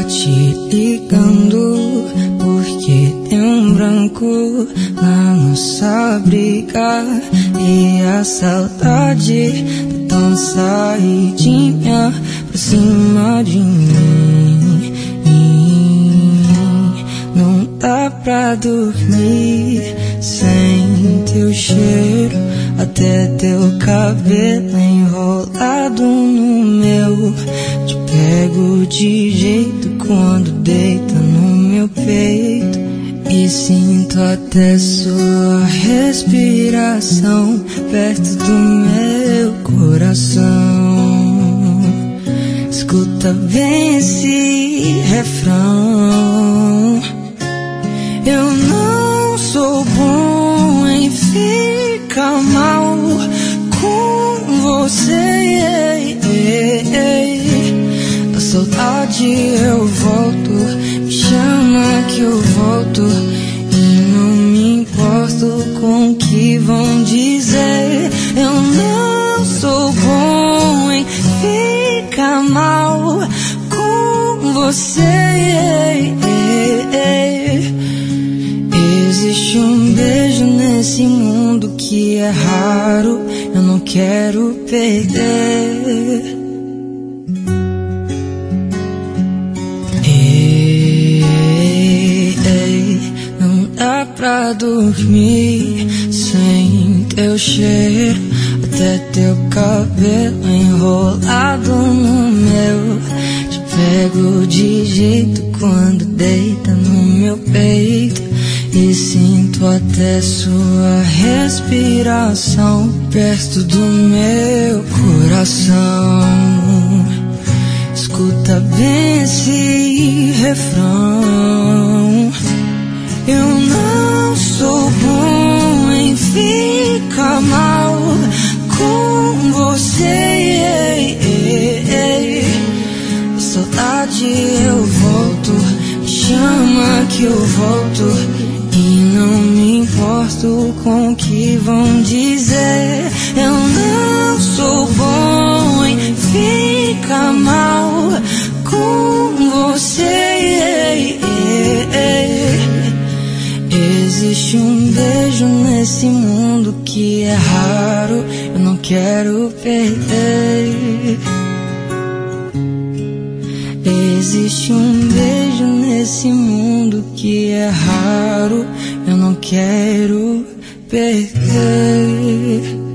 te ligando porque tem um branco na nossa briga e a saudade tá tão saidinha pra cima de mim. Não dá pra dormir sem teu cheiro, até teu cabelo enrolado no meu. Te pego de jeito quando deita no meu peito e sinto até sua respiração perto do meu coração. Escuta bem esse refrão: eu não sou bom em ficar mal com você. Da saudade eu volto, me chama que eu volto e não me importo com o que vão dizer. Eu não sou bom em ficar mal com você. Existe um beijo nesse mundo que é raro, eu não quero perder. Não dá pra dormir sem teu cheiro, até teu cabelo enrolado no meu. Te pego de jeito quando deita no meu peito e sinto até sua respiração perto do meu coração. Escuta bem esse refrão: eu não sou bom em ficar mal com você. Saudade eu volto, me chama que eu volto e não me importo com o que vão dizer. Eu não sou bom em ficar mal com você. Existe um beijo nesse mundo que é raro, eu não quero perder. Existe um beijo nesse mundo que é raro, eu não quero perder.